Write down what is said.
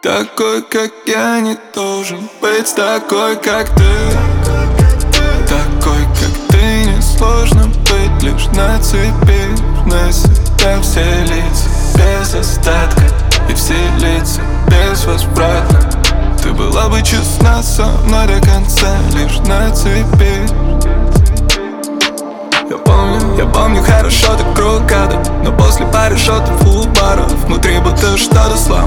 Такой, как я, не должен быть такой, как ты. Такой, как ты, несложно быть лишь на цепи. На себя все лица без остатка и все лица без возврата. Ты была бы честна со мной до конца, лишь на цепи. Я помню хорошо, так кругада, но после пары шотов у баров внутри будто что-то сломалось.